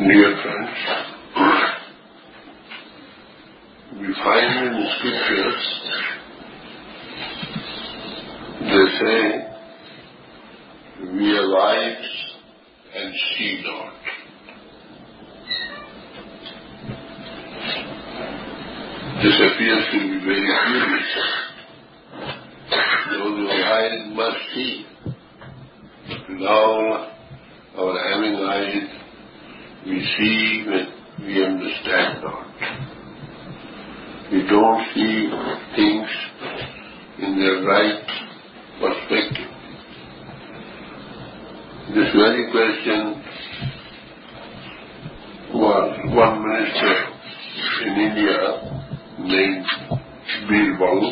Dear friends, we find in the scriptures, they say, we have eyes and see not. This appears to be very curious. Those who have eyes must see. Now, our having eyes, we see when we understand not. We don't see things in their right perspective. This very question was one minister in India named Birbal.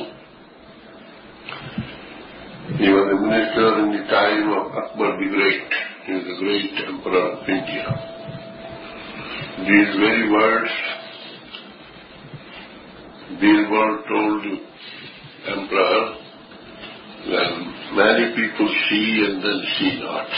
He was a minister in the time of Akbar the Great. He was the great emperor of India. These very words Birbal told the emperor, well, many people see and then see not.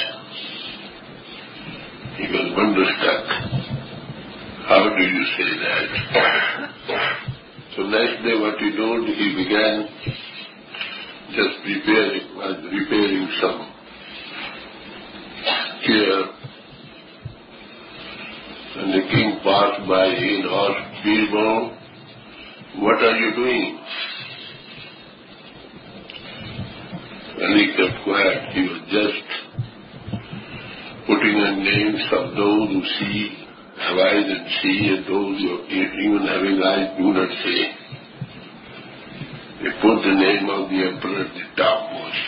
He was wonderstruck. How do you say that? So next day what he did, he began just repairing some chair. And the king passed by and asked Birbal, what are you doing? And he kept quiet. He was just putting in names of those who see, have eyes and see, and those who even having eyes do not see. They put the name of the emperor at the topmost.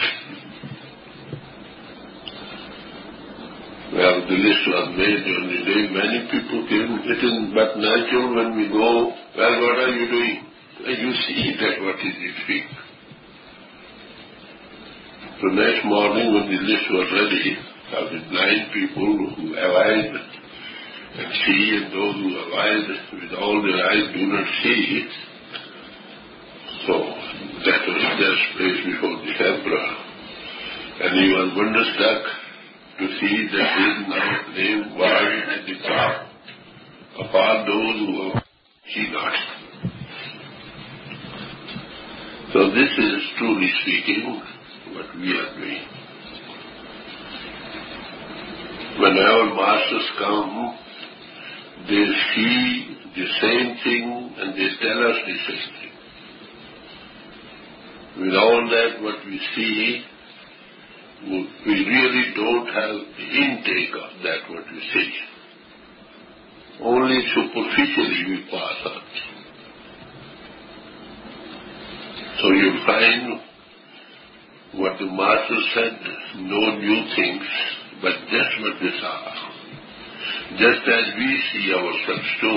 Well, the list was made on the day. Many people came. It is but natural when we go, well, what are you doing? And you see that what is it speak. So next morning when the list was ready, of the blind people who have eyes and see, and those who have eyes with all their eyes do not see, so that was just placed before the emperor. And he was wonderstruck to see that his name was at the top of all those who see not. So this is, truly speaking, what we are doing. When our masters come, they see the same thing and they tell us the same thing. With all that what we see, we really don't have the intake of that what we see. Only superficially we pass on. So you find what the Master said, no new things, but just what they saw. Just as we see ourselves too.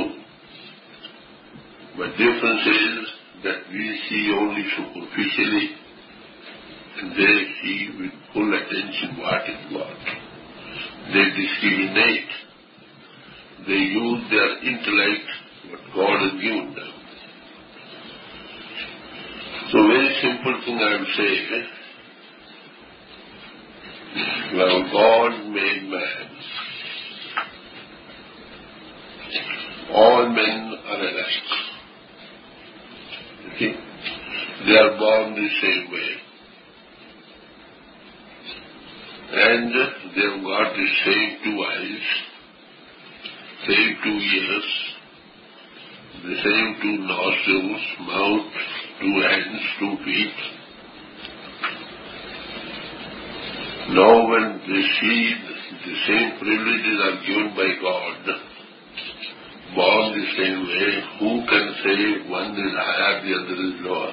But difference is that we see only superficially, and they see with full attention what is what. They discriminate. They use their intellect, what God has given them. So very simple thing I would say, well, God made man. All men are alike. Okay? They are born the same way. And they have got the same two eyes, same 2 ears, the same 2 nostrils, mouth, 2 hands, 2 feet. Now when they see the same privileges are given by God, born the same way, who can say one is higher, the other is lower?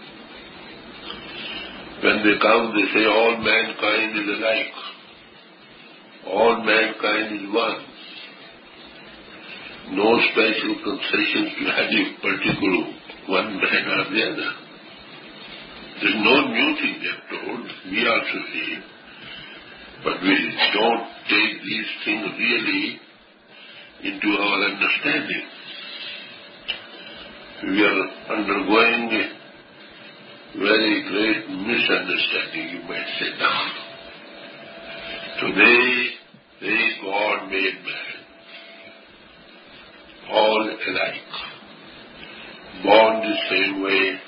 When they come, they say all mankind is alike. All mankind is one. No special concessions to any particular one man or the other. There is no new thing they have told. We also see. But we don't take these things really into our understanding. We are undergoing a very great misunderstanding, you might say now. Today, God made man. alike, born the same way,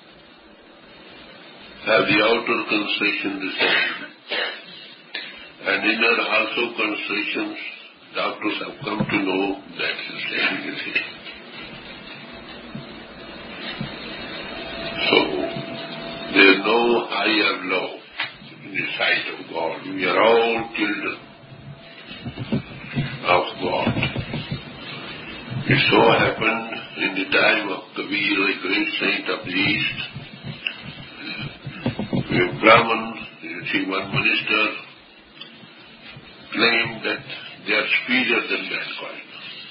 have the outer construction the same, and inner also constructions, doctors have come to know that's the same thing. So, there is no higher law in the sight of God. We are all children of God. It so happened in the time of Kabir, a great saint of the East, a Brahman, you see, one minister claimed that they are superior than mankind.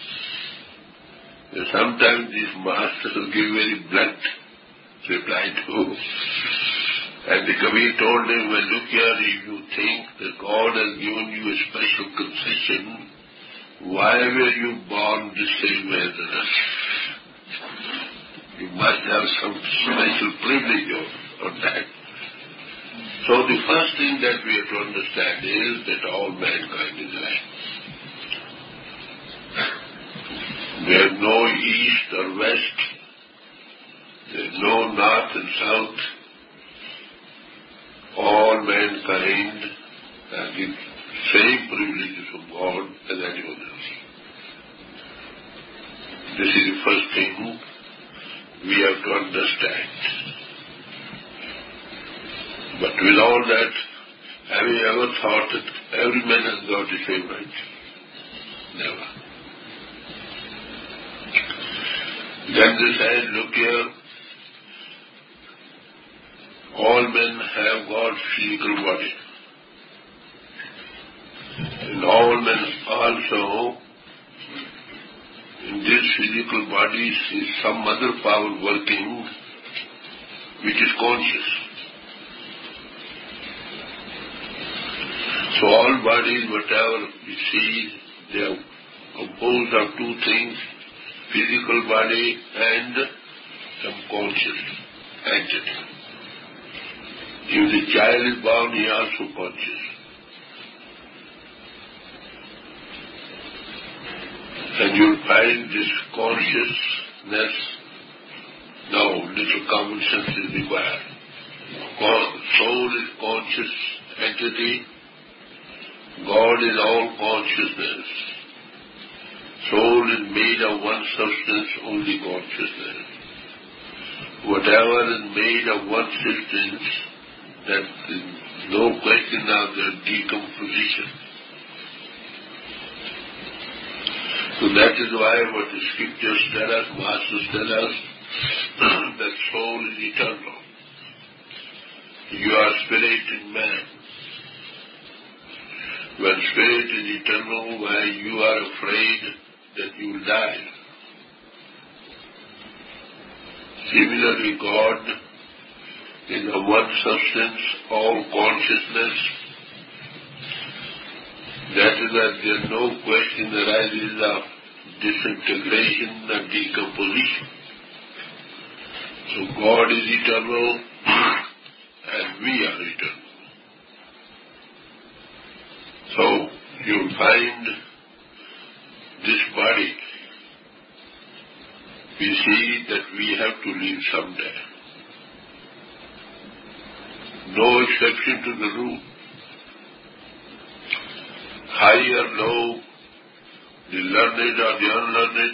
And sometimes these masters give very blunt reply to him. And the Kabir told him, well, look here, if you think that God has given you a special concession, why were you born the same way as us? You must have some special privilege on that. So the first thing that we have to understand is that all mankind is alike. There is no east or west. There is no north and south. All mankind have the same privileges of God as anyone else. This is the first thing we have to understand. But with all that, have you ever thought that every man has got the same right? Never. Then they said, look here, all men have got physical body. And all men also, in these physical bodies is some other power working which is conscious. So all bodies, whatever we see, they are composed of two things, physical body and some conscious entity. If the child is born, he is also conscious. And you'll find this consciousness, now little common sense is required. Soul is conscious entity. God is all consciousness. Soul is made of one substance, only consciousness. Whatever is made of one substance, that is no question of their decomposition. So that is why what the scriptures tell us, masters tell us, that soul is eternal. You are spirit in man. When spirit is eternal, why you are afraid that you will die. Similarly, God is a one substance, all consciousness. That is why there is no question arises of disintegration and decomposition. So God is eternal and we are eternal. So you will find this body. We see that we have to leave someday. No exception to the rule. High or low, the learned or the unlearned.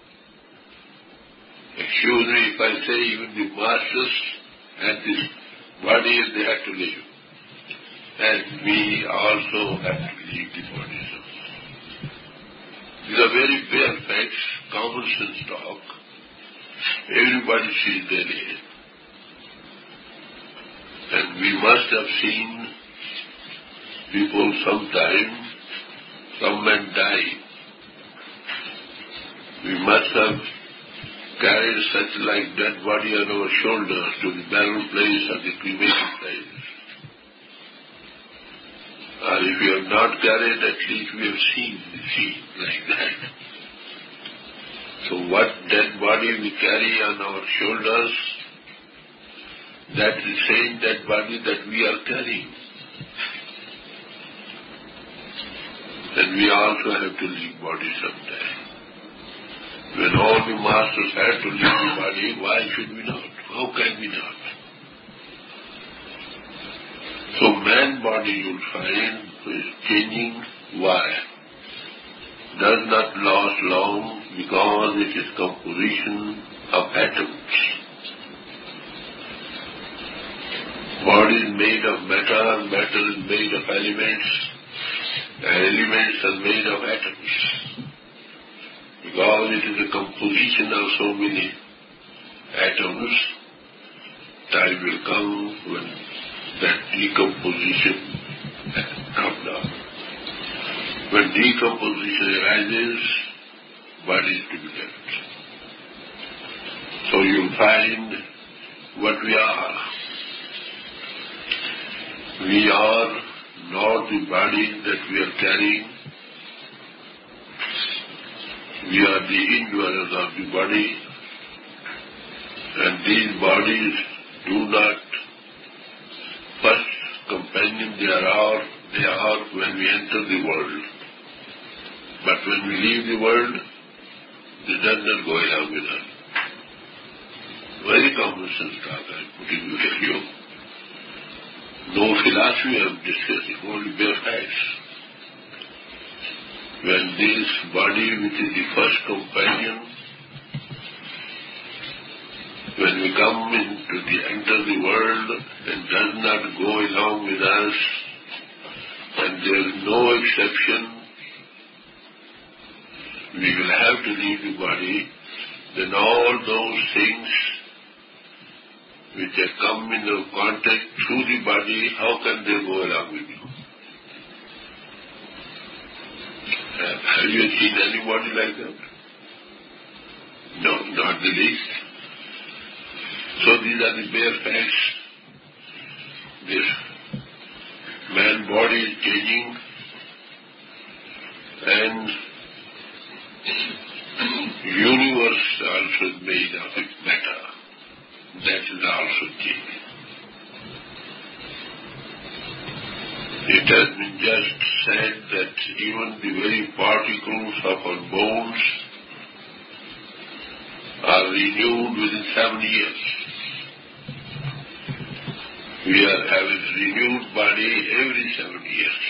Excuse me if I say even the masters had this body and they had to leave. And we also have to leave the body. These are very bare facts, common sense talk. Everybody sees their age. And we must have seen people sometime, some men die. We must have carried such like dead body on our shoulders to the burial place or the cremation place. Or if we have not carried, at least we have seen the scene like that. So what dead body we carry on our shoulders, that is the same dead body that we are carrying. And we also have to leave body someday. When all the masters had to leave the body, why should we not? How can we not? So man body you'll find is changing. Why? Does not last long because it is composition of atoms. Body is made of matter, matter is made of elements, and elements are made of atoms. Because it is a composition of so many atoms, time will come when that decomposition comes down. When decomposition arises, body is to be left. So you'll find what we are. We are not the body that we are carrying. We are the indwellers of the body, and these bodies do not first companion they are when we enter the world. But when we leave the world, they does not go along with us. Very common sense talk I am putting you here. No philosophy I am discussing, only bare facts. When this body, which is the first companion, when we come enter the world and does not go along with us, and there is no exception, we will have to leave the body, then all those things which have come into contact through the body, how can they go along with you? Have you seen anybody like that? No, not the least. So these are the bare facts. This man body is changing, and universe also is made of matter. That is also changing. It has been just said that even the very particles of our bones are renewed within 7 years. We are having renewed body every 7 years.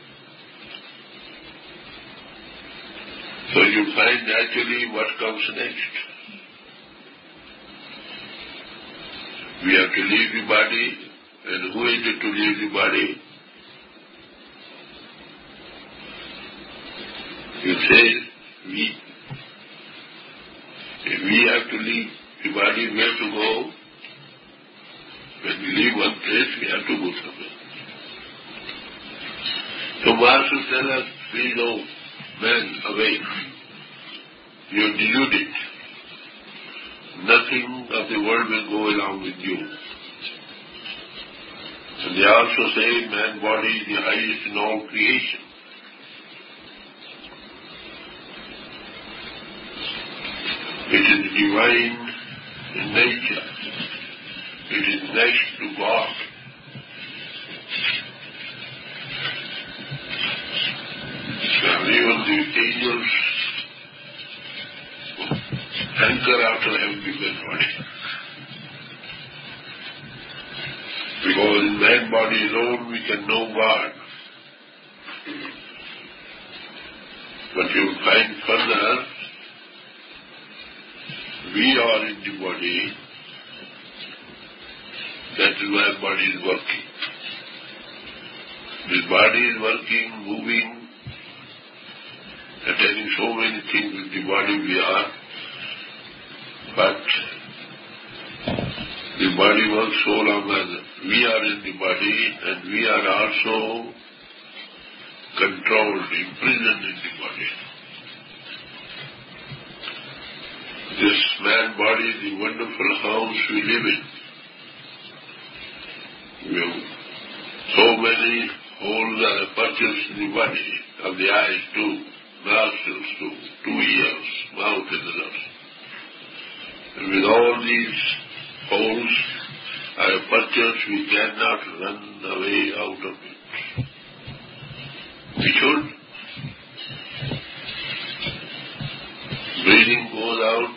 So you find naturally what comes next. We have to leave the body, and who is it to leave the body? You say, if we have to leave the body, we have to go. When we leave one place, we have to go somewhere. So Masters tell us, please, oh man, awake. You are deluded. Nothing of the world will go along with you. And they also say man body is the highest in all creation. It is divine in nature. It is next to God. And even the angels hanker after having the man body. Because in man body alone we can know God. But you find further, we are in the body. That is why body is working. This body is working, moving, attaining so many things with the body we are. But the body works so long as we are in the body, and we are also controlled, imprisoned in the body. This man body is the wonderful house we live in. So many holes are purchased in the body, of the eyes too, nostrils too, 2 ears, mouth and the nose. And with all these holes are purchased, we cannot run away out of it. We should. breathing goes out,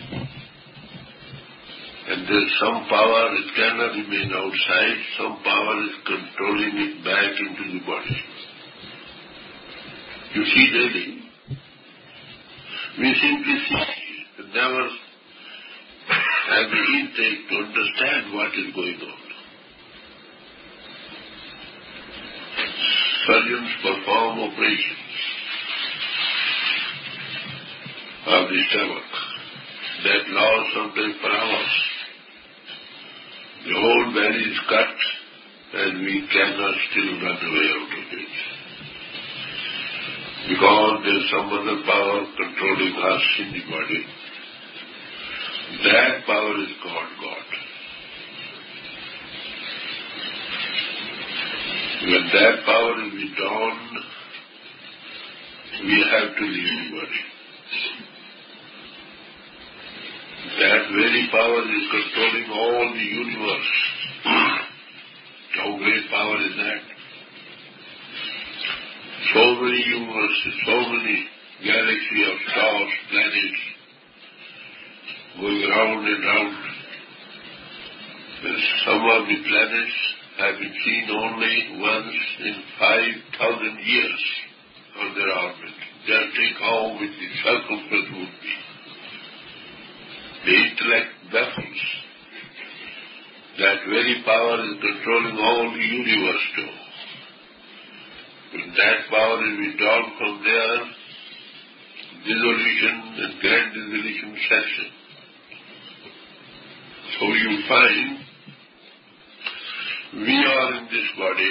and there's some power, it cannot remain outside, some power is controlling it back into the body. You see daily, we simply see, never have the intake to understand what is going on. Surgeons perform operations of the stomach that lasts sometimes for hours. The whole belly is cut and we cannot still run away out of it. Because there is some other power controlling us in the body. That power is called God. When that power is withdrawn, we have to leave the body. That very power is controlling all the universe. How great power is that? So many universes, so many galaxies of stars, planets, going round and round. Some of the planets have been seen only once in 5,000 years on their orbit. Just think how the circumference would be. The intellect baffles. That very power is controlling all the universe too. When that power is withdrawn from there, dissolution and grand dissolution sets in. So you find we are in this body,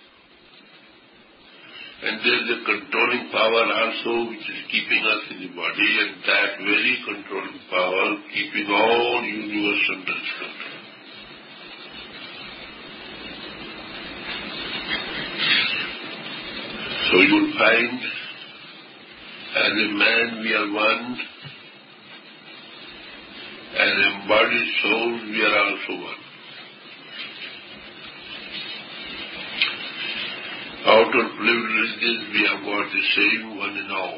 and there is a controlling power also which is keeping us in the body, and that very controlling power keeping all universe under its control. So you will find, as a man we are one, as embodied souls we are also one. Out of privileges we have got the same one and all.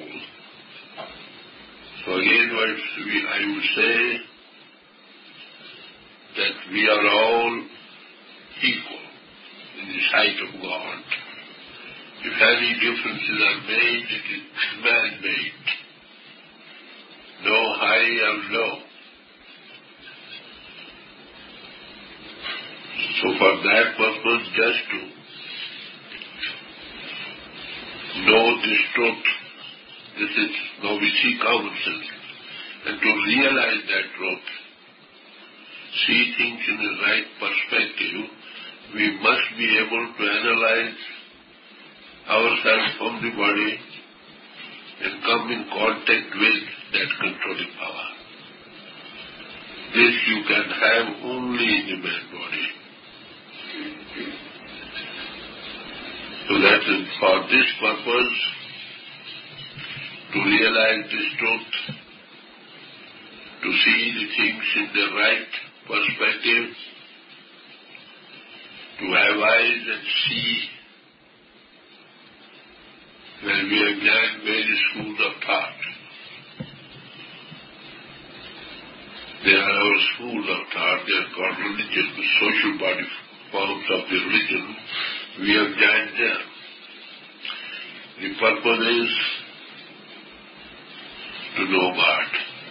So again I would say that we are all equal in the sight of God. If any differences are made, it is man-made. No high or low. So for that purpose, just to know this truth, this is, now we see common sense, and to realize that truth, see things in the right perspective, we must be able to analyze ourselves from the body and come in contact with that controlling power. This you can have only in the man body. So that is for this purpose, to realize this truth, to see the things in the right perspective, to have eyes and see. When we examine various schools of thought, there are our schools of thought, they are called religion, the social body forms of the religion. We have joined them. The purpose is to know God.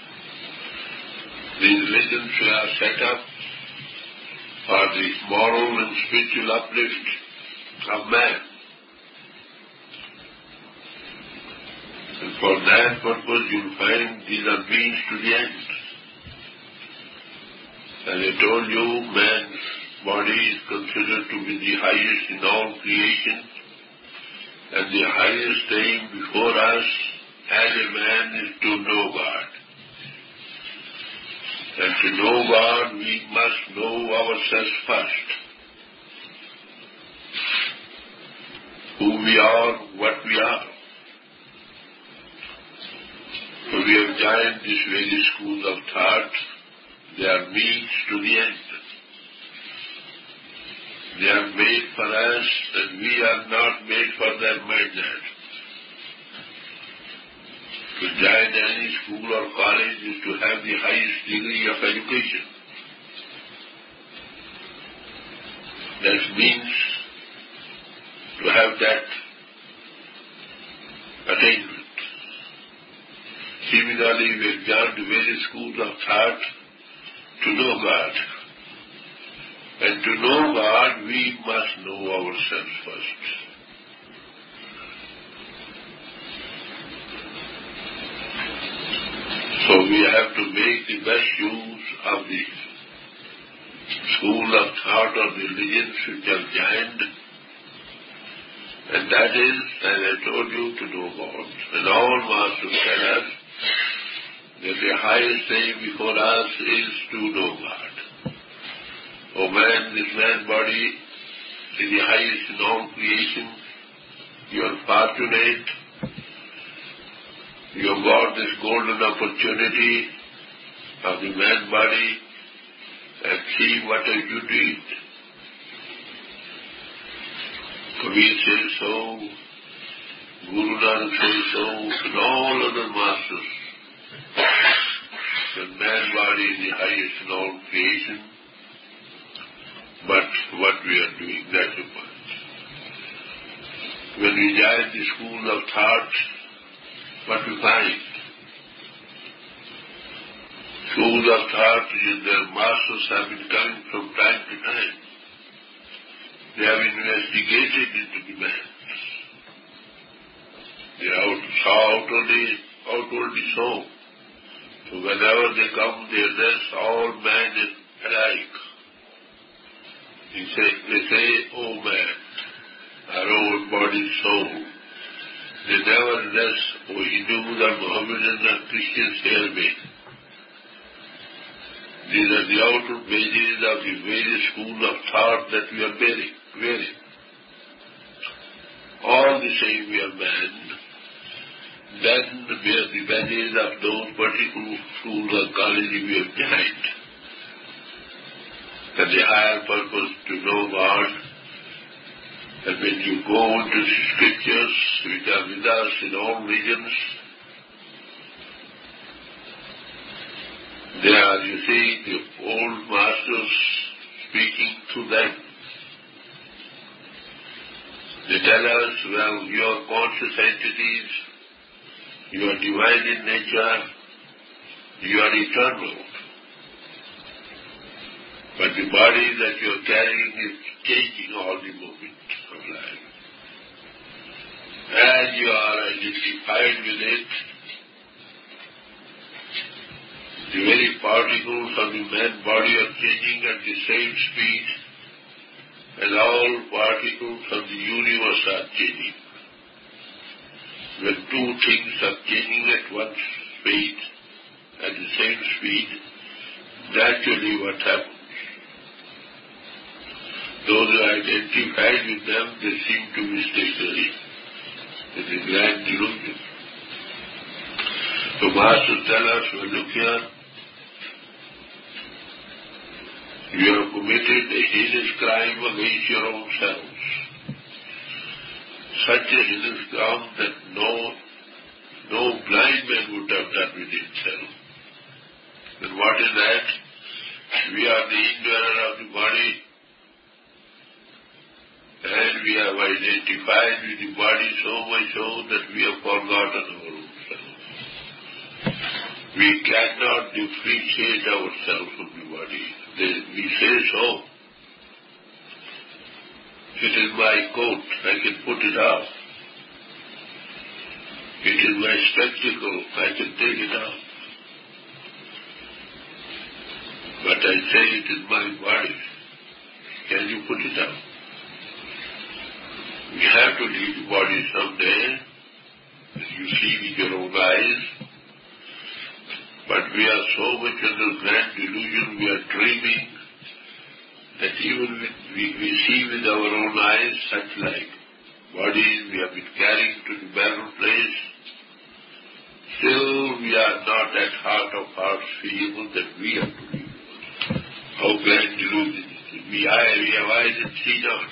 These religions are set up for the moral and spiritual uplift of man. And for that purpose you will find these are means to the end. As I told you, man's body is considered to be the highest in all creation, and the highest aim before us as a man is to know God. And to know God, we must know ourselves first. Who we are, what we are. So we have joined these various schools of thought. They are means to the end. They are made for us, and we are not made for them, my dad. To join any school or college is to have the highest degree of education. That means to have that attainment. Similarly, we have joined various schools of thought to know God. And to know God, we must know ourselves first. So we have to make the best use of the school of thought or religions which are joined. And that is, as I told you, to know God. And all masters tell us that the highest thing before us is to know God. O man, this man's body is the highest in all creation. You are fortunate. You have got this golden opportunity of the man's body, and see what you did. Kabir says so, Guru Nanak says so, and all other masters. The man's body is the highest in all creation, but what we are doing, that's the point. When we join the school of thought, what we find? Schools of thought, their masters have been coming from time to time. They have investigated into the man. They are outwardly so. So whenever they come, they address all man alike. They say, oh man, our own body, soul. They never address, oh Hindus or Mohammedans or Christians, hear me. These are the outer pages of the various schools of thought that we are bearing. All the same we are man. Then bear the badges of those particular schools or colleges we have joined. And the higher purpose to know God. And when you go into the scriptures which are with us in all regions, they are, you see, the old masters speaking to them. They tell us, well, you are conscious entities, you are divine in nature, you are eternal. But the body that you are carrying is changing all the moment of life. As you are identified with it, the very particles of the man's body are changing at the same speed as all particles of the universe are changing. When two things are changing at one speed, at the same speed, naturally what happens? Those who are identified with them, they seem to be stationary. It is a grand delusion. So Masters tell us, well, look here, you have committed a heinous crime against your own selves. Such a heinous crime that no blind man would have done with himself. And what is that? We are the indweller of the body, and we have identified with the body so much so that we have forgotten our own self. We cannot differentiate ourselves from the body. We say so. It is my coat, I can put it off. It is my spectacle, I can take it off. But I say it is my body. Can you put it off? We have to leave the body someday, as you see with your own eyes. But we are so much under grand delusion, we are dreaming, that even we see with our own eyes such like bodies we have been carrying to the burial place. Still we are not at heart of hearts feeling that we have to live. How grand delusion is it? We have eyes and see not.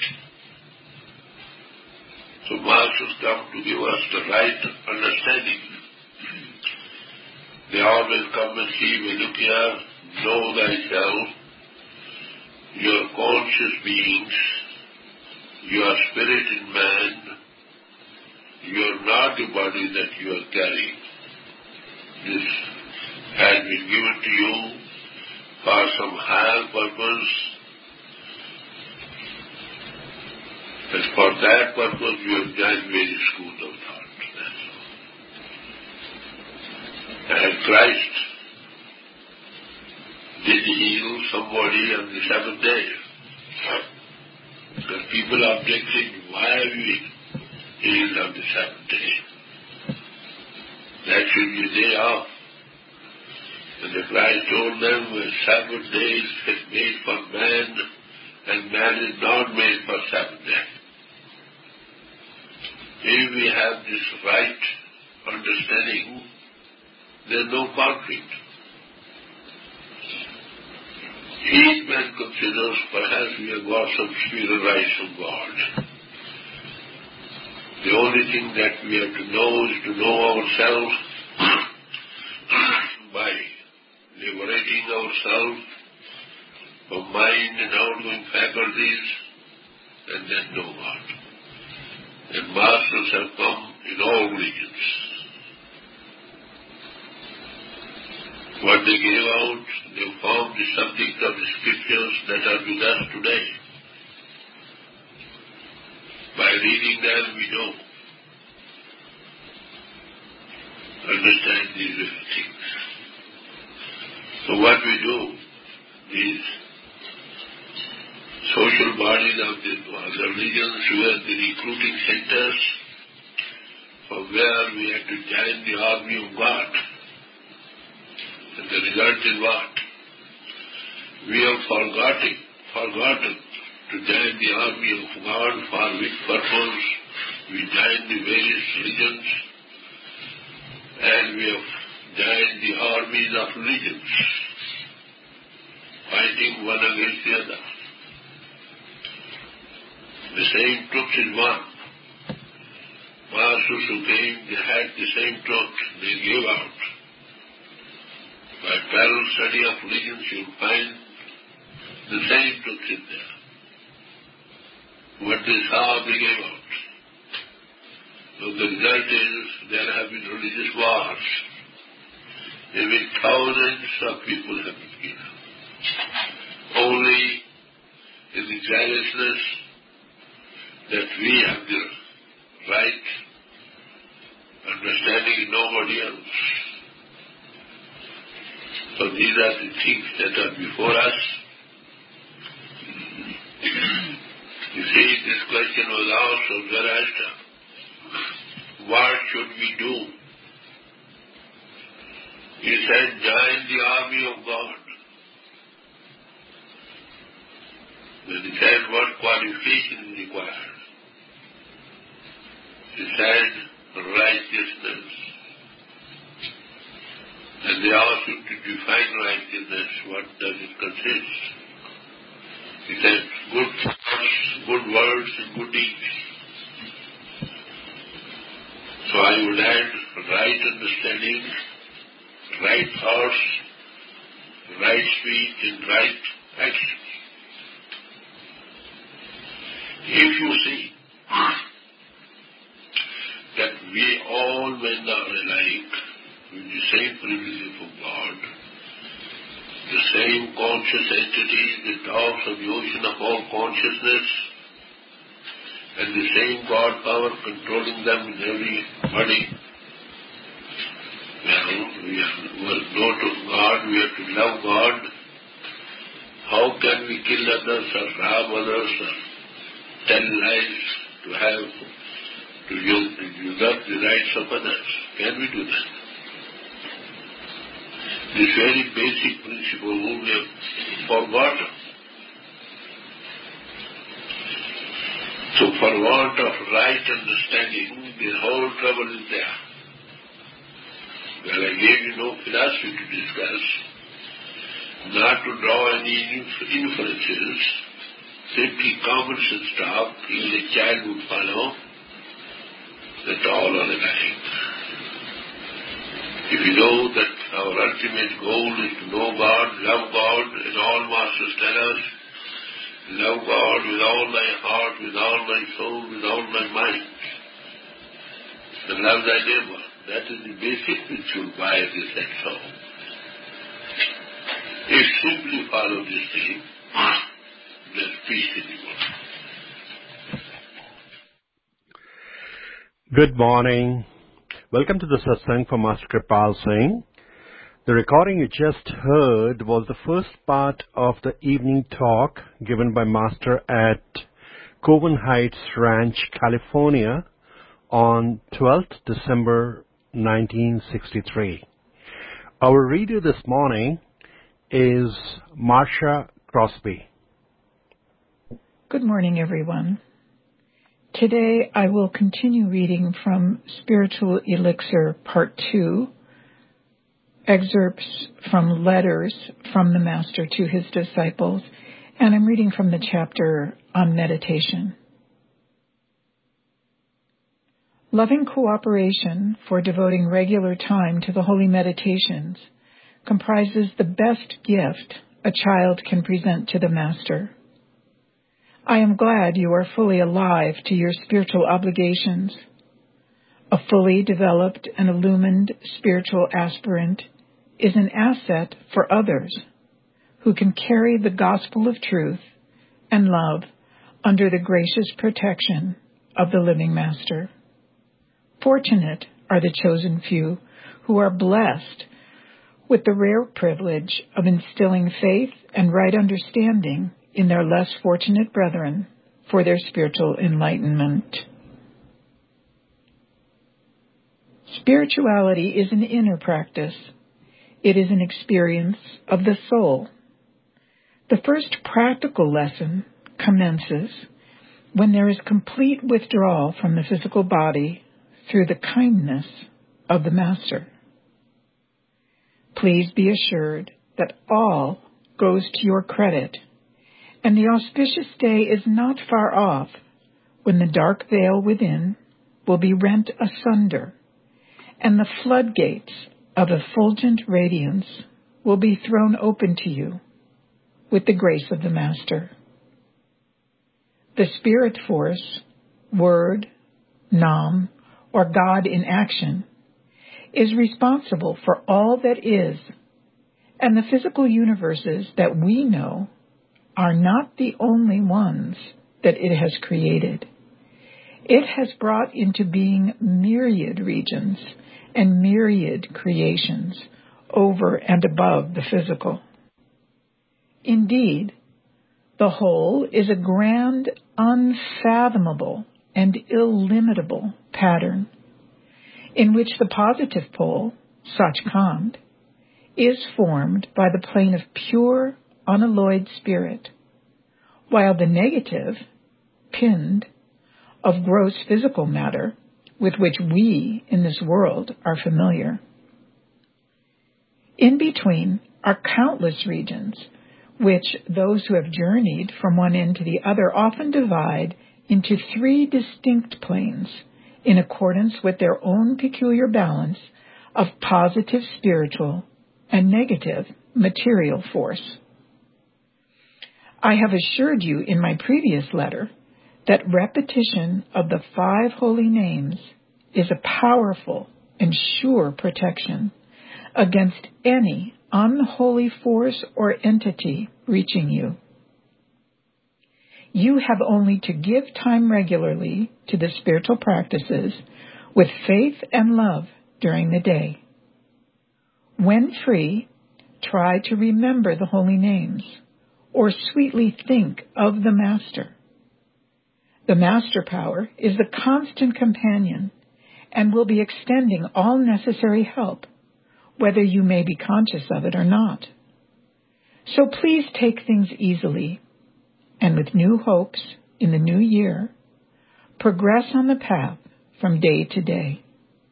So Masters come to give us the right understanding. They always come and see me, look here, know thyself, you are conscious beings, you are spirit in man, you are not the body that you are carrying. This has been given to you for some higher purpose, and for that purpose you have joined various schools of thought. That's all. And Christ did heal somebody on the seventh day. The people objected, why have you healed on the seventh day? That should be a day off. And the Christ told them, Sabbath day is made for man, and man is not made for Sabbath day. If we have this right understanding, there is no conflict. Each man considers perhaps we have got some spiritual rights from God. The only thing that we have to know is to know ourselves by liberating ourselves from mind and outgoing faculties, and then know God. And masters have come in all religions. What they gave out, they formed the subject of the scriptures that are with us today. By reading them, we know, understand these things. So what we do, these social bodies of the religions were the recruiting centers from where we had to join the army of God. And the result is what? We have forgotten to join the army of God, for which purpose we joined the various religions, and we have joined the armies of religions, fighting one against the other. The same truth is one. Masters who came, they had the same truth they gave out. By parallel study of religions, you will find the same truth in there. What they saw, they gave out. So the result is there have been religious wars in which thousands of people have been killed. Only in the carelessness that we have the right understanding in nobody else. So these are the things that are before us. You see, this question was asked of Zoroaster. What should we do? He said, join the army of God. Then he said, what qualification is required? He said, righteousness. And they asked him to define righteousness. What does it consist? He said, good thoughts, good words, and good deeds. So I would add right understanding, right thoughts, right speech, and right action. If you see that we all men are alike, with the same privilege of God, the same conscious entity that talks of the ocean of all consciousness, and the same God power controlling them in every body. Well, we must know to God, we have to love God. How can we kill others or rob others or tell lies to have, to usurp the rights of others? Can we do that? This very basic principle we have forgotten. So for want of right understanding, the whole trouble is there. Well, I gave you no philosophy to discuss, not to draw any inferences, simply common sense talk, even a child would follow, that all are alike. If you know that our ultimate goal is to know God, love God, as all masters tell us, love God with all thy heart, with all thy soul, with all thy mind, and love thy neighbor. That is the basic principle by this exam. If simply follow this thing, there's peace in the world. Good morning. Welcome to the Satsang for Master Kripal Singh. The recording you just heard was the first part of the evening talk given by Master at Coven Heights Ranch, California on 12th December 1963. Our reader this morning is Marsha Crosby. Good morning, everyone. Today I will continue reading from Spiritual Elixir Part 2, excerpts from letters from the Master to his disciples, and I'm reading from the chapter on meditation. Loving cooperation for devoting regular time to the holy meditations comprises the best gift a child can present to the Master. I am glad you are fully alive to your spiritual obligations. A fully developed and illumined spiritual aspirant is an asset for others who can carry the gospel of truth and love under the gracious protection of the living Master. Fortunate are the chosen few who are blessed with the rare privilege of instilling faith and right understanding in their less fortunate brethren for their spiritual enlightenment. Spirituality is an inner practice. It is an experience of the soul. The first practical lesson commences when there is complete withdrawal from the physical body through the kindness of the Master. Please be assured that all goes to your credit, and the auspicious day is not far off when the dark veil within will be rent asunder, and the floodgates of effulgent radiance will be thrown open to you with the grace of the Master. The spirit force, word, Nam, or God in action, is responsible for all that is, and the physical universes that we know are not the only ones that it has created. It has brought into being myriad regions and myriad creations over and above the physical. Indeed, the whole is a grand, unfathomable, and illimitable pattern in which the positive pole, Sachkhand, is formed by the plane of pure, unalloyed spirit, while the negative, Pind, of gross physical matter, with which we in this world are familiar. In between are countless regions, which those who have journeyed from one end to the other often divide into three distinct planes in accordance with their own peculiar balance of positive spiritual and negative material force. I have assured you in my previous letter that repetition of the 5 holy names is a powerful and sure protection against any unholy force or entity reaching you. You have only to give time regularly to the spiritual practices with faith and love during the day. When free, try to remember the holy names, or sweetly think of the Master. The Master Power is the constant companion and will be extending all necessary help, whether you may be conscious of it or not. So please take things easily, and with new hopes in the new year, progress on the path from day to day.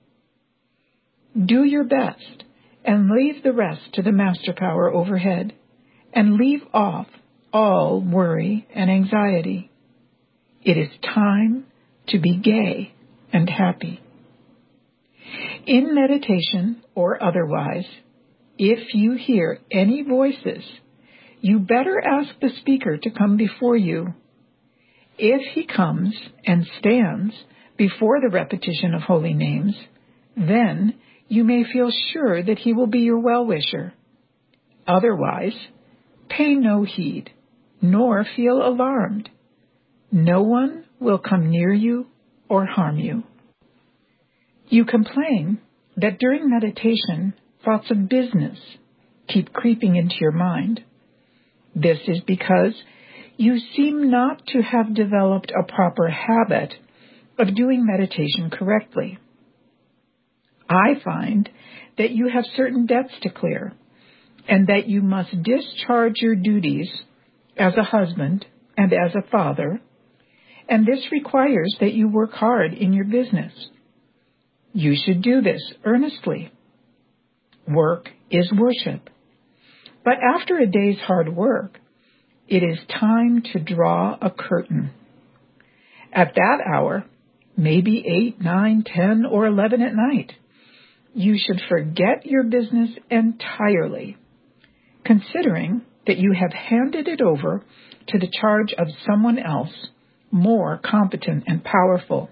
Do your best and leave the rest to the Master Power overhead, and leave off all worry and anxiety. It is time to be gay and happy. In meditation or otherwise, if you hear any voices, you better ask the speaker to come before you. If he comes and stands before the repetition of holy names, then you may feel sure that he will be your well-wisher. Otherwise, pay no heed, nor feel alarmed. No one will come near you or harm you. You complain that during meditation, thoughts of business keep creeping into your mind. This is because you seem not to have developed a proper habit of doing meditation correctly. I find that you have certain debts to clear, and that you must discharge your duties as a husband and as a father, and this requires that you work hard in your business. You should do this earnestly. Work is worship. But after a day's hard work, it is time to draw a curtain. At that hour, maybe 8, 9, 10, or 11 at night, you should forget your business entirely, considering that you have handed it over to the charge of someone else more competent and powerful.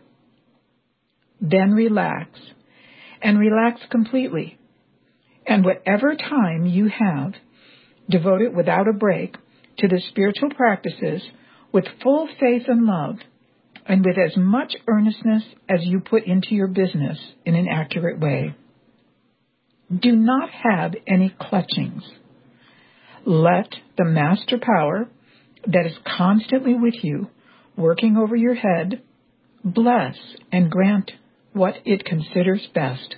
Then relax, and relax completely. And whatever time you have, devote it without a break to the spiritual practices with full faith and love, and with as much earnestness as you put into your business in an accurate way. Do not have any clutchings. Let the master power that is constantly with you, working over your head, bless and grant what it considers best.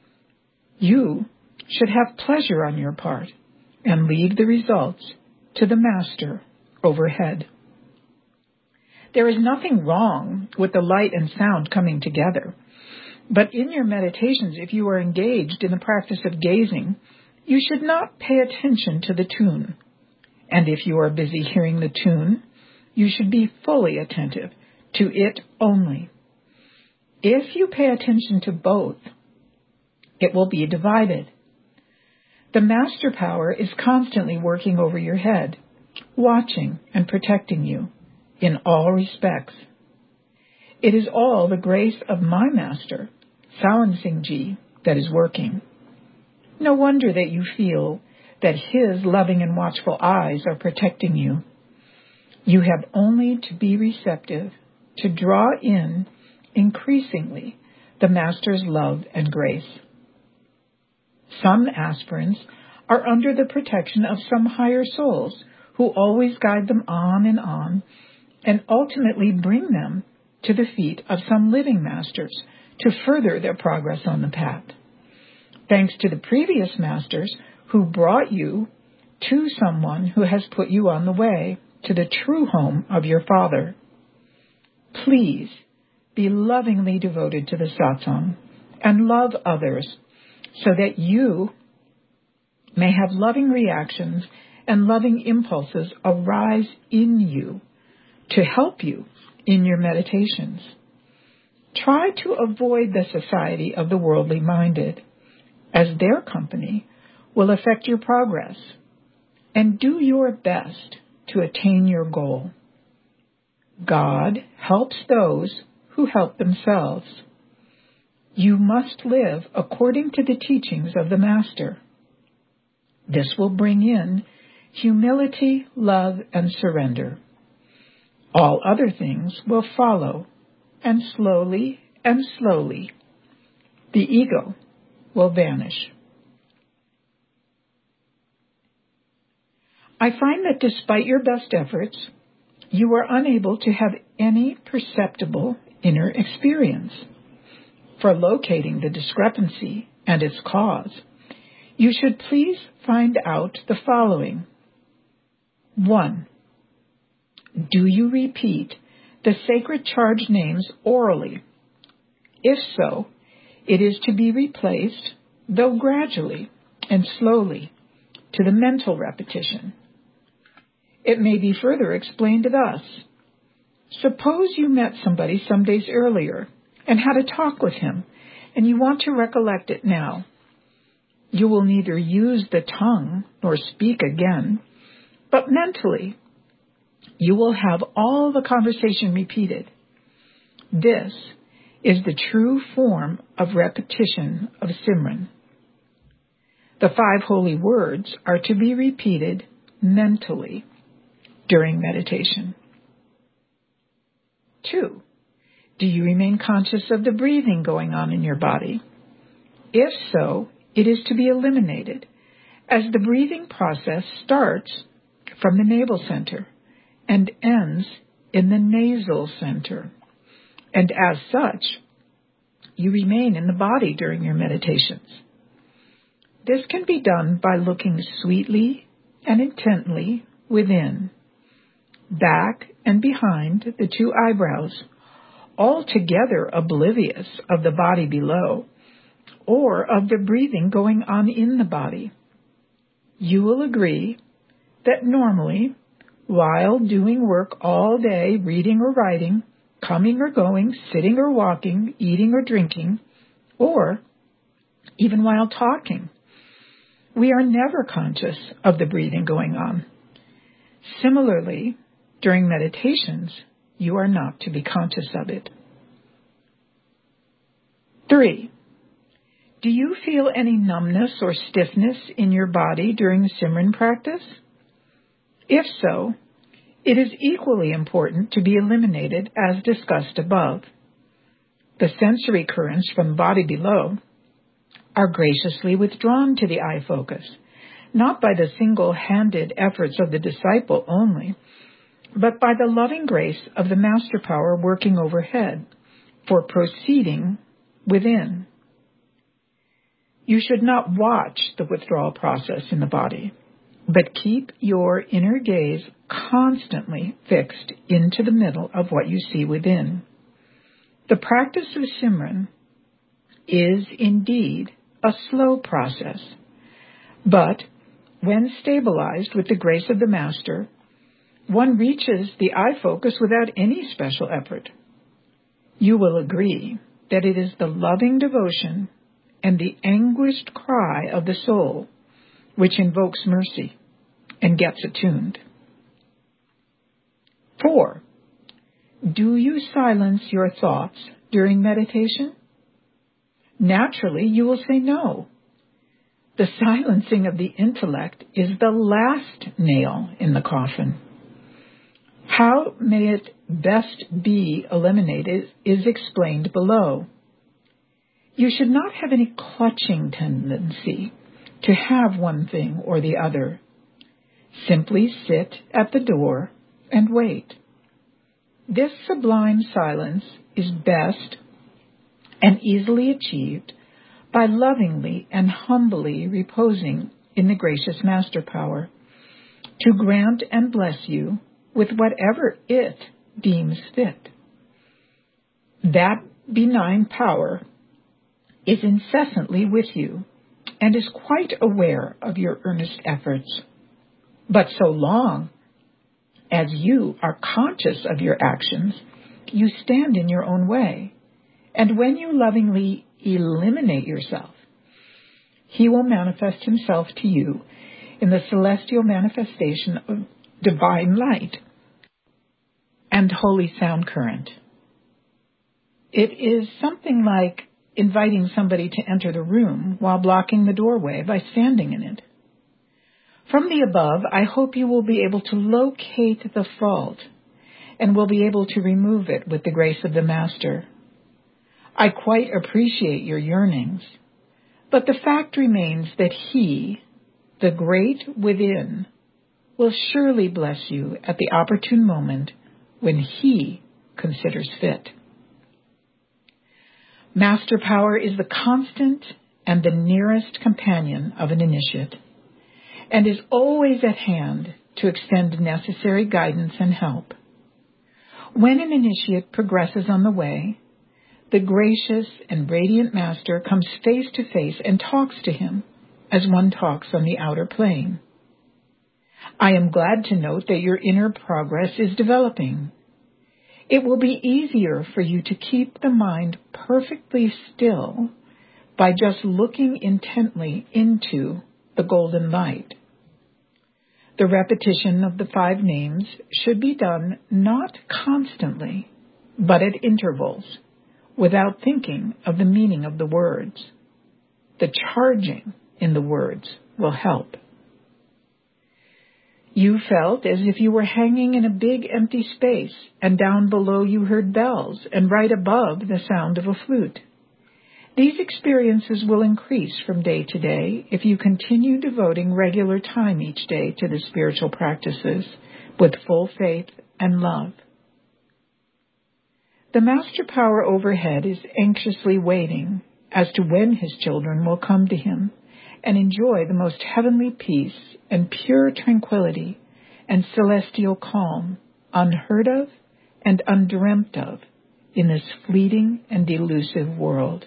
You should have pleasure on your part and leave the results to the master overhead. There is nothing wrong with the light and sound coming together, but in your meditations, if you are engaged in the practice of gazing, you should not pay attention to the tune. And if you are busy hearing the tune, you should be fully attentive to it only. If you pay attention to both, it will be divided. The master power is constantly working over your head, watching and protecting you in all respects. It is all the grace of my master, Sawan Singh Ji, that is working. No wonder that you feel that his loving and watchful eyes are protecting you. You have only to be receptive, to draw in increasingly the master's love and grace. Some aspirants are under the protection of some higher souls who always guide them on and ultimately bring them to the feet of some living masters to further their progress on the path. Thanks to the previous masters who brought you to someone who has put you on the way to the true home of your Father. Please be lovingly devoted to the satsang and love others so that you may have loving reactions and loving impulses arise in you to help you in your meditations. Try to avoid the society of the worldly minded, as their company will affect your progress, and do your best to attain your goal. God helps those who help themselves. You must live according to the teachings of the Master. This will bring in humility, love, and surrender. All other things will follow, and slowly, the ego will vanish. I find that despite your best efforts, you are unable to have any perceptible inner experience. For locating the discrepancy and its cause, you should please find out the following. 1. Do you repeat the sacred charge names orally? If so, it is to be replaced, though gradually and slowly, to the mental repetition. It may be further explained thus. Suppose you met somebody some days earlier and had a talk with him, and you want to recollect it now. You will neither use the tongue nor speak again, but mentally you will have all the conversation repeated. This is the true form of repetition of Simran. The 5 holy words are to be repeated mentally during meditation. 2. Do you remain conscious of the breathing going on in your body? If so, it is to be eliminated, as the breathing process starts from the navel center and ends in the nasal center. And as such, you remain in the body during your meditations. This can be done by looking sweetly and intently within, back and behind the 2 eyebrows, altogether oblivious of the body below or of the breathing going on in the body. You will agree that normally, while doing work all day, reading or writing, coming or going, sitting or walking, eating or drinking, or even while talking, we are never conscious of the breathing going on. Similarly, during meditations, you are not to be conscious of it. 3. Do you feel any numbness or stiffness in your body during the Simran practice? If so, it is equally important to be eliminated as discussed above. The sensory currents from the body below are graciously withdrawn to the eye focus, not by the single-handed efforts of the disciple only, but by the loving grace of the Master Power working overhead for proceeding within. You should not watch the withdrawal process in the body, but keep your inner gaze constantly fixed into the middle of what you see within. The practice of Simran is indeed a slow process, but when stabilized with the grace of the Master, one reaches the eye focus without any special effort. You will agree that it is the loving devotion and the anguished cry of the soul which invokes mercy and gets attuned. 4. Do you silence your thoughts during meditation? Naturally, you will say no. The silencing of the intellect is the last nail in the coffin. How may it best be eliminated is explained below. You should not have any clutching tendency to have one thing or the other. Simply sit at the door and wait. This sublime silence is best and easily achieved by lovingly and humbly reposing in the gracious Master Power to grant and bless you with whatever it deems fit. That benign power is incessantly with you and is quite aware of your earnest efforts. But so long as you are conscious of your actions, you stand in your own way. And when you lovingly eliminate yourself, He will manifest Himself to you in the celestial manifestation of divine light and holy sound current. It is something like inviting somebody to enter the room while blocking the doorway by standing in it. From the above, I hope you will be able to locate the fault and will be able to remove it with the grace of the Master. I quite appreciate your yearnings, but the fact remains that He, the great within, will surely bless you at the opportune moment when He considers fit. Master Power is the constant and the nearest companion of an initiate, and is always at hand to extend necessary guidance and help. When an initiate progresses on the way, the gracious and radiant Master comes face to face and talks to him as one talks on the outer plane. I am glad to note that your inner progress is developing. It will be easier for you to keep the mind perfectly still by just looking intently into the golden light. The repetition of the 5 names should be done not constantly, but at intervals, without thinking of the meaning of the words. The charging in the words will help. You felt as if you were hanging in a big empty space, and down below you heard bells, and right above the sound of a flute. These experiences will increase from day to day if you continue devoting regular time each day to the spiritual practices with full faith and love. The Master Power overhead is anxiously waiting as to when his children will come to him and enjoy the most heavenly peace and pure tranquility and celestial calm, unheard of and undreamt of in this fleeting and delusive world.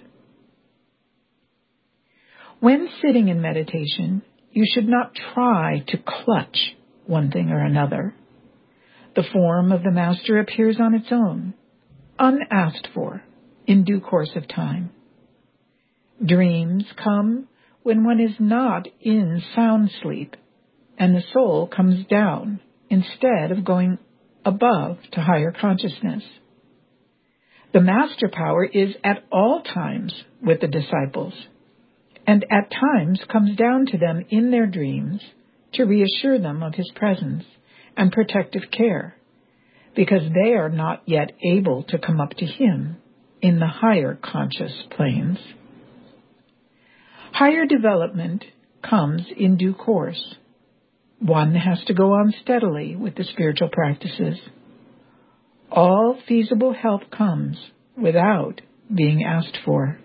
When sitting in meditation, you should not try to clutch one thing or another. The form of the Master appears on its own, unasked for, in due course of time. Dreams come when one is not in sound sleep, and the soul comes down instead of going above to higher consciousness. The Master Power is at all times with the disciples, and at times comes down to them in their dreams to reassure them of his presence and protective care, because they are not yet able to come up to him in the higher conscious planes. Higher development comes in due course. One has to go on steadily with the spiritual practices. All feasible help comes without being asked for.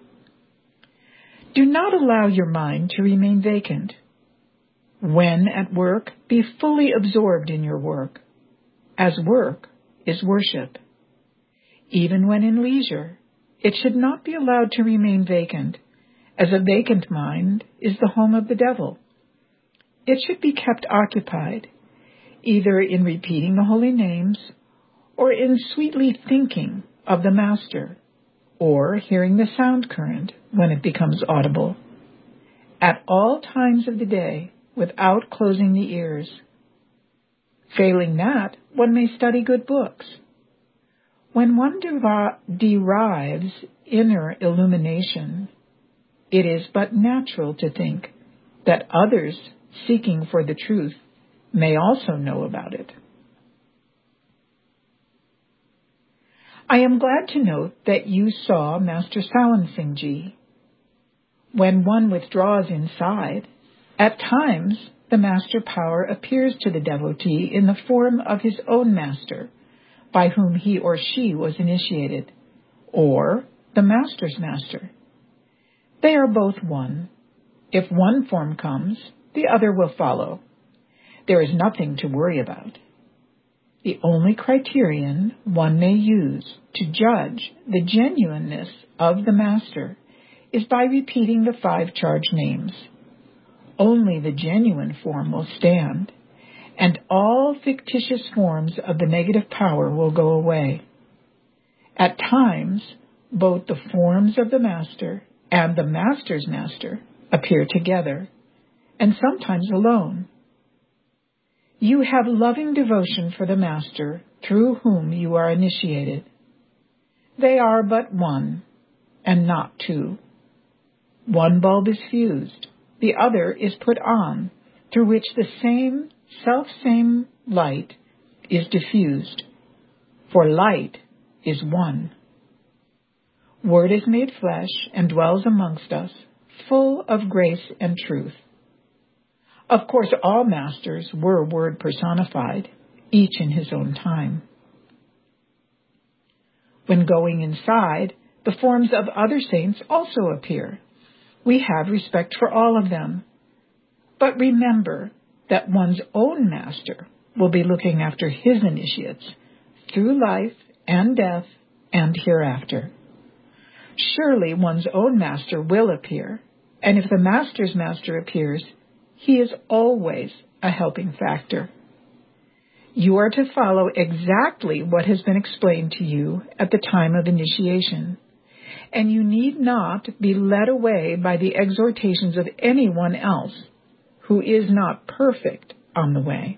Do not allow your mind to remain vacant. When at work, be fully absorbed in your work, as work is worship. Even when in leisure, it should not be allowed to remain vacant, as a vacant mind is the home of the devil. It should be kept occupied, either in repeating the holy names, or in sweetly thinking of the Master, or hearing the sound current when it becomes audible, at all times of the day without closing the ears. Failing that, one may study good books. When one derives inner illumination, it is but natural to think that others seeking for the truth may also know about it. I am glad to note that you saw Master Sawan Singh Ji. When one withdraws inside, at times the Master Power appears to the devotee in the form of his own Master, by whom he or she was initiated, or the Master's Master. They are both one. If one form comes, the other will follow. There is nothing to worry about. The only criterion one may use to judge the genuineness of the Master is by repeating the 5 charged names. Only the genuine form will stand, and all fictitious forms of the negative power will go away. At times, both the forms of the Master and the Master's Master appear together, and sometimes alone. You have loving devotion for the Master through whom you are initiated. They are but one, and not 2. One bulb is fused, the other is put on, through which the self-same light is diffused, for light is one. Word is made flesh and dwells amongst us, full of grace and truth. Of course, all masters were Word personified, each in his own time. When going inside, the forms of other saints also appear. We have respect for all of them. But remember that one's own Master will be looking after his initiates through life and death and hereafter. Surely one's own Master will appear, and if the Master's Master appears, he is always a helping factor. You are to follow exactly what has been explained to you at the time of initiation, and you need not be led away by the exhortations of anyone else who is not perfect on the way.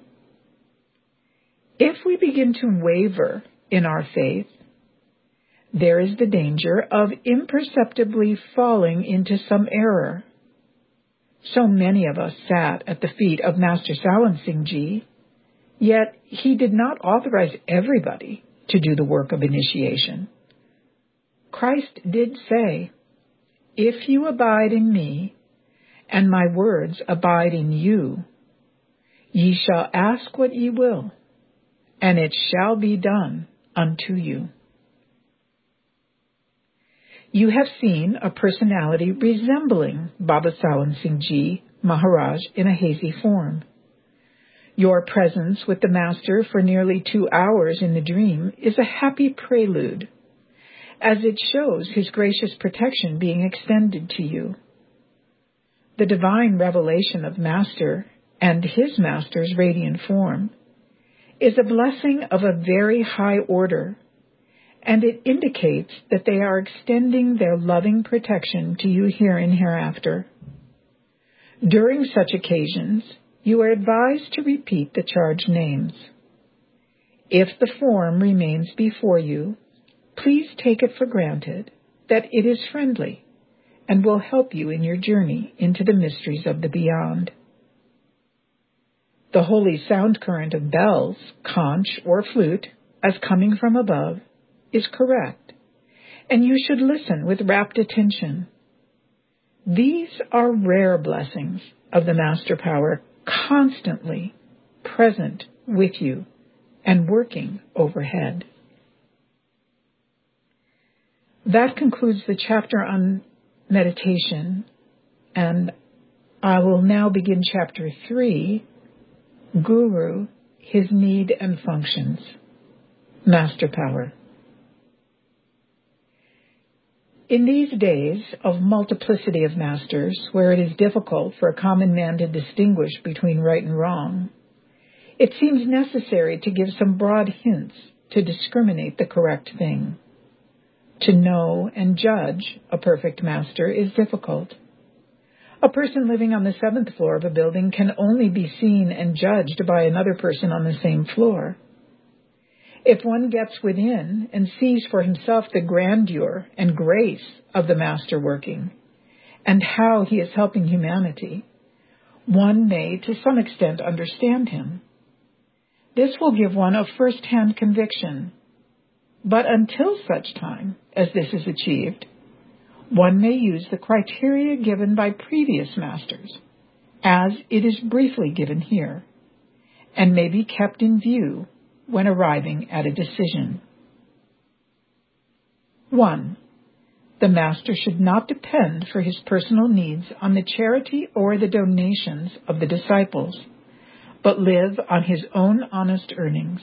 If we begin to waver in our faith, there is the danger of imperceptibly falling into some error. So many of us sat at the feet of Master Sawan Singh Ji, yet he did not authorize everybody to do the work of initiation. Christ did say, "If you abide in me, and my words abide in you, ye shall ask what ye will, and it shall be done unto you." You have seen a personality resembling Baba Sawan Singh Ji Maharaj in a hazy form. Your presence with the Master for nearly 2 hours in the dream is a happy prelude, as it shows his gracious protection being extended to you. The divine revelation of Master and his Master's radiant form is a blessing of a very high order, and it indicates that they are extending their loving protection to you here and hereafter. During such occasions, you are advised to repeat the charged names. If the form remains before you, please take it for granted that it is friendly and will help you in your journey into the mysteries of the beyond. The holy sound current of bells, conch, or flute, as coming from above, is correct, and you should listen with rapt attention. These are rare blessings of the Master Power, constantly present with you and working overhead. That concludes the chapter on meditation, and I will now begin chapter 3, Guru, His Need and Functions, Master Power. In these days of multiplicity of masters, where it is difficult for a common man to distinguish between right and wrong, it seems necessary to give some broad hints to discriminate the correct thing. To know and judge a perfect master is difficult. A person living on the 7th floor of a building can only be seen and judged by another person on the same floor. If one gets within and sees for himself the grandeur and grace of the Master working, and how he is helping humanity, one may to some extent understand him. This will give one a first-hand conviction. But until such time as this is achieved, one may use the criteria given by previous masters, as it is briefly given here, and may be kept in view when arriving at a decision. 1. The master should not depend for his personal needs on the charity or the donations of the disciples, but live on his own honest earnings.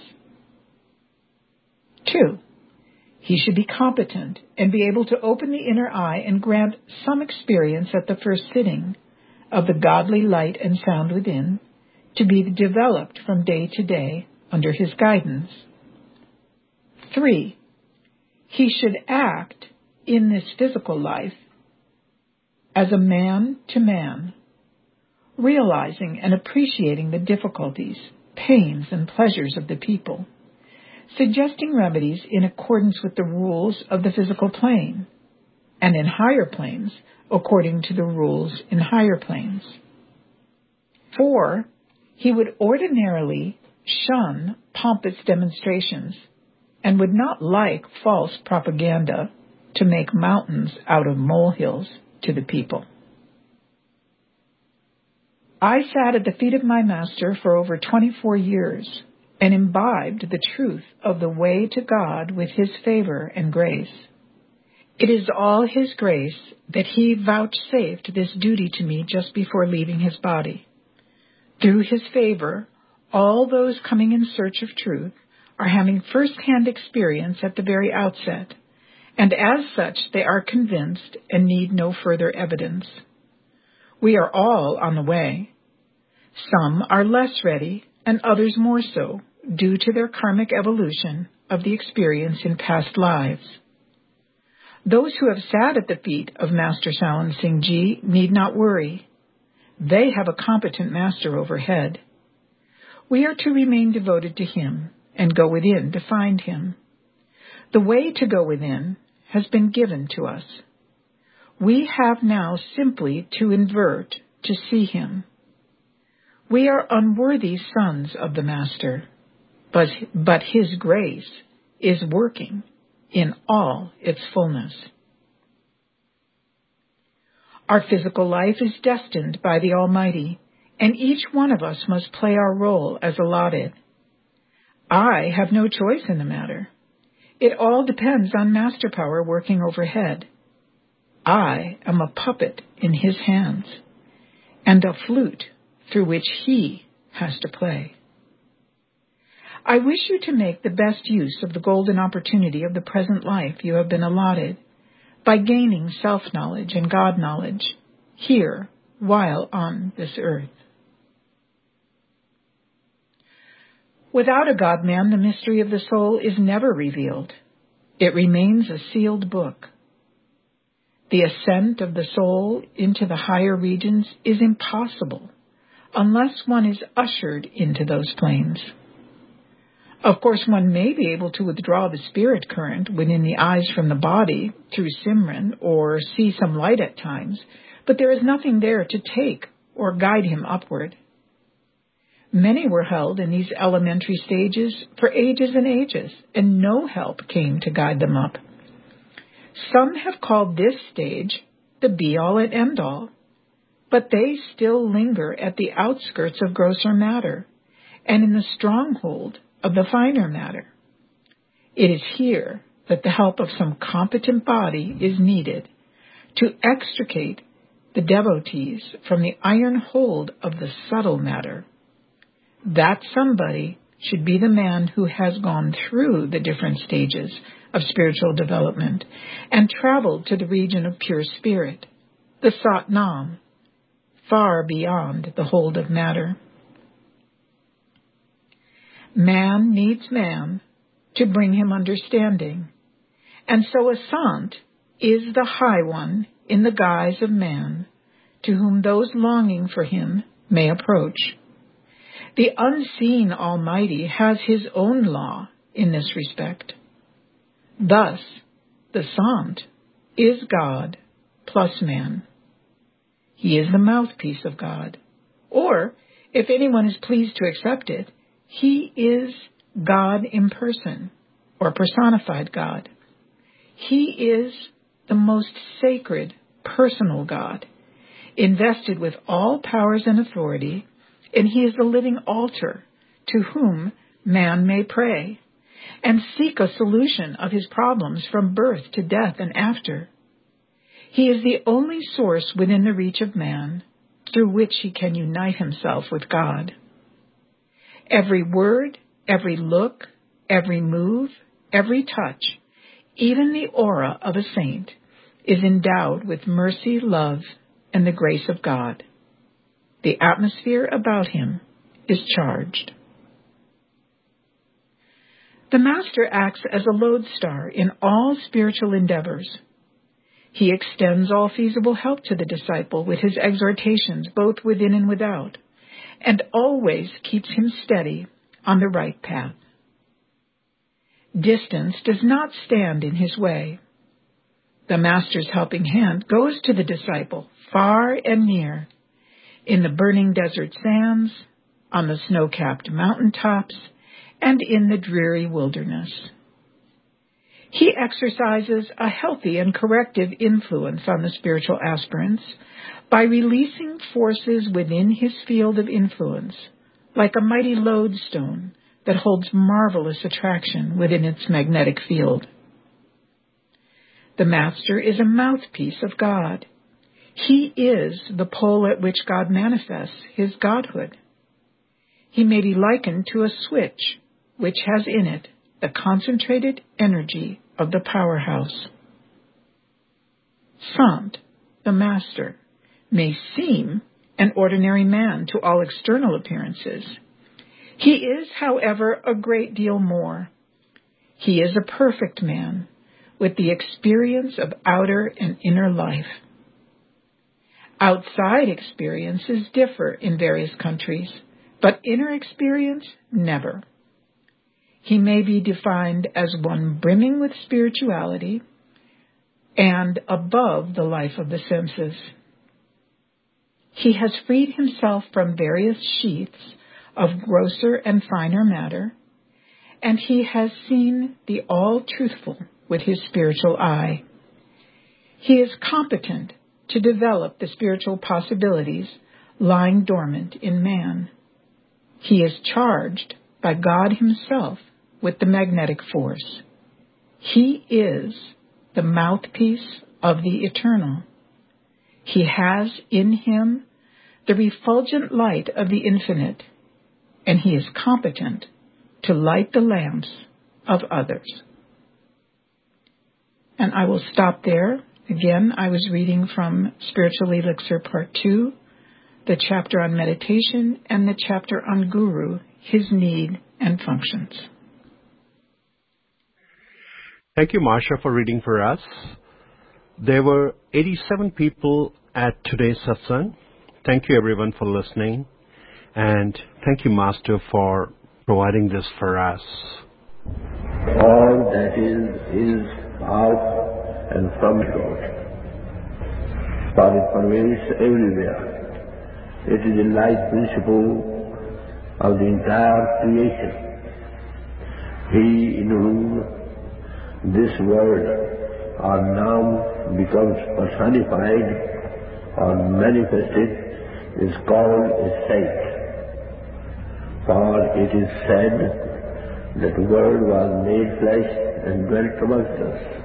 2. He should be competent and be able to open the inner eye and grant some experience at the first sitting of the godly light and sound within, to be developed from day to day under his guidance. 3. He should act in this physical life as a man to man, realizing and appreciating the difficulties, pains, and pleasures of the people, suggesting remedies in accordance with the rules of the physical plane, and in higher planes, according to the rules in higher planes. 4. He would ordinarily shun pompous demonstrations and would not like false propaganda to make mountains out of molehills to the people. I sat at the feet of my Master for over 24 years and imbibed the truth of the way to God with his favor and grace. It is all his grace that he vouchsafed this duty to me just before leaving his body. Through his favor, all those coming in search of truth are having first-hand experience at the very outset, and as such they are convinced and need no further evidence. We are all on the way. Some are less ready, and others more so, due to their karmic evolution of the experience in past lives. Those who have sat at the feet of Master Sawan Singh Ji need not worry. They have a competent master overhead. We are to remain devoted to him and go within to find him. The way to go within has been given to us. We have now simply to invert to see him. We are unworthy sons of the Master, but his grace is working in all its fullness. Our physical life is destined by the Almighty, and each one of us must play our role as allotted. I have no choice in the matter. It all depends on Master Power working overhead. I am a puppet in his hands, and a flute through which he has to play. I wish you to make the best use of the golden opportunity of the present life you have been allotted by gaining self-knowledge and God-knowledge here while on this earth. Without a God-man, the mystery of the soul is never revealed. It remains a sealed book. The ascent of the soul into the higher regions is impossible unless one is ushered into those planes. Of course, one may be able to withdraw the spirit current within the eyes from the body through Simran or see some light at times, but there is nothing there to take or guide him upward. Many were held in these elementary stages for ages and ages, and no help came to guide them up. Some have called this stage the be-all and end-all, but they still linger at the outskirts of grosser matter and in the stronghold of the finer matter. It is here that the help of some competent body is needed to extricate the devotees from the iron hold of the subtle matter. That somebody should be the man who has gone through the different stages of spiritual development and traveled to the region of pure spirit, the Sat Nam, far beyond the hold of matter. Man needs man to bring him understanding, and so a sant is the high one in the guise of man, to whom those longing for him may approach. The unseen Almighty has his own law in this respect. Thus, the sant is God plus man. He is the mouthpiece of God, or, if anyone is pleased to accept it, he is God in person, or personified God. He is the most sacred personal God, invested with all powers and authority, and he is the living altar to whom man may pray and seek a solution of his problems from birth to death and after. He is the only source within the reach of man through which he can unite himself with God. Every word, every look, every move, every touch, even the aura of a saint, is endowed with mercy, love, and the grace of God. The atmosphere about him is charged. The Master acts as a lodestar in all spiritual endeavors. He extends all feasible help to the disciple with his exhortations both within and without, and always keeps him steady on the right path. Distance does not stand in his way. The Master's helping hand goes to the disciple far and near, in the burning desert sands, on the snow-capped mountaintops, and in the dreary wilderness. He exercises a healthy and corrective influence on the spiritual aspirants by releasing forces within his field of influence, like a mighty lodestone that holds marvelous attraction within its magnetic field. The Master is a mouthpiece of God. He is the pole at which God manifests his godhood. He may be likened to a switch which has in it the concentrated energy of the powerhouse. Sant, the Master, may seem an ordinary man to all external appearances. He is, however, a great deal more. He is a perfect man, with the experience of outer and inner life. Outside experiences differ in various countries, but inner experience never. He may be defined as one brimming with spirituality and above the life of the senses. He has freed himself from various sheaths of grosser and finer matter, and he has seen the all-truthful with his spiritual eye. He is competent to develop the spiritual possibilities lying dormant in man. He is charged by God himself with the magnetic force. He is the mouthpiece of the eternal. He has in him the refulgent light of the infinite, and he is competent to light the lamps of others. And I will stop there. Again, I was reading from Spiritual Elixir Part 2, the chapter on meditation, and the chapter on Guru, his need and functions. Thank you, Marsha, for reading for us. There were 87 people at today's satsang. Thank you, everyone, for listening. And thank you, Master, for providing this for us. All that is of and from God. For it pervades everywhere. It is the light principle of the entire creation. He in whom this word or noun becomes personified or manifested is called a saint. For it is said that the Word was made flesh and dwelt amongst us.